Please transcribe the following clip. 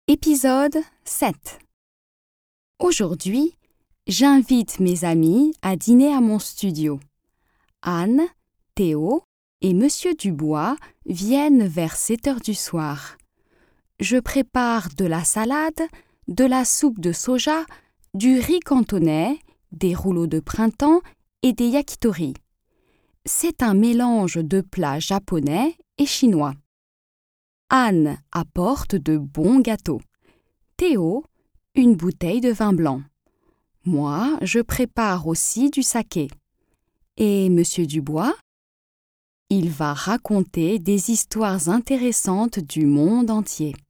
Épisode 7. Aujourd'hui, j'invite mes amis à dîner à mon studio. Anne, Théo et Monsieur Dubois viennent vers 7 heures du soir. Je prépare de la salade, de la soupe de soja, du riz cantonais, des rouleaux de printemps et des yakitori. C'est un mélange de plats japonais et chinois. Anne apporte de bons gâteaux. Théo, une bouteille de vin blanc. Moi, je prépare aussi du saké. Et Monsieur Dubois? Il va raconter des histoires intéressantes du monde entier.